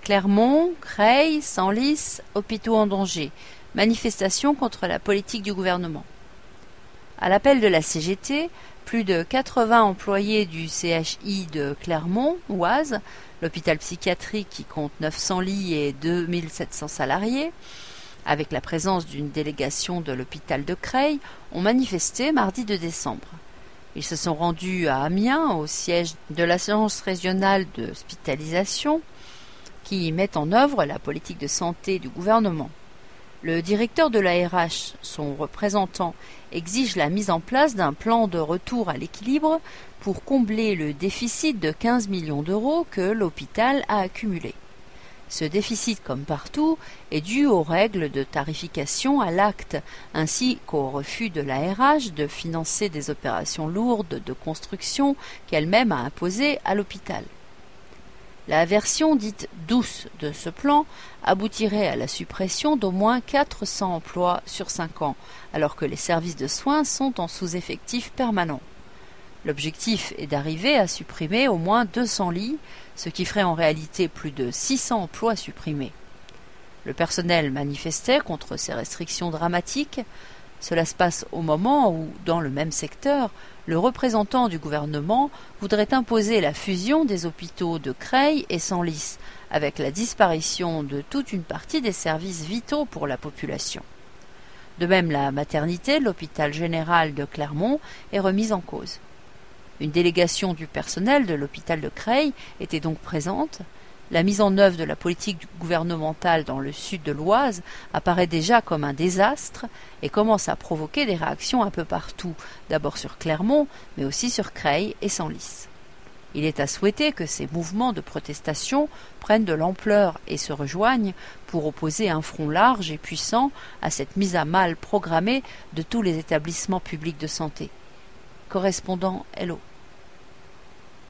Clermont, Creil, Senlis, hôpitaux en danger. Manifestation contre la politique du gouvernement. À l'appel de la CGT, plus de 80 employés du CHI de Clermont-Oise, l'hôpital psychiatrique qui compte 900 lits et 2700 salariés, avec la présence d'une délégation de l'hôpital de Creil, ont manifesté mardi 2 décembre. Ils se sont rendus à Amiens, au siège de l'Agence régionale d'hospitalisation, qui met en œuvre la politique de santé du gouvernement. Le directeur de l'ARH, son représentant, exige la mise en place d'un plan de retour à l'équilibre pour combler le déficit de 15 millions d'euros que l'hôpital a accumulé. Ce déficit, comme partout, est dû aux règles de tarification à l'acte, ainsi qu'au refus de l'ARH de financer des opérations lourdes de construction qu'elle-même a imposées à l'hôpital. La version dite douce de ce plan aboutirait à la suppression d'au moins 400 emplois sur 5 ans, alors que les services de soins sont en sous-effectif permanent. L'objectif est d'arriver à supprimer au moins 200 lits, ce qui ferait en réalité plus de 600 emplois supprimés. Le personnel manifestait contre ces restrictions dramatiques. Cela se passe au moment où, dans le même secteur, le représentant du gouvernement voudrait imposer la fusion des hôpitaux de Creil et Senlis, avec la disparition de toute une partie des services vitaux pour la population. De même, la maternité de l'hôpital général de Clermont est remise en cause. Une délégation du personnel de l'hôpital de Creil était donc présente. La mise en œuvre de la politique gouvernementale dans le sud de l'Oise apparaît déjà comme un désastre et commence à provoquer des réactions un peu partout, d'abord sur Clermont, mais aussi sur Creil et Senlis. Il est à souhaiter que ces mouvements de protestation prennent de l'ampleur et se rejoignent pour opposer un front large et puissant à cette mise à mal programmée de tous les établissements publics de santé. Correspondant Hello.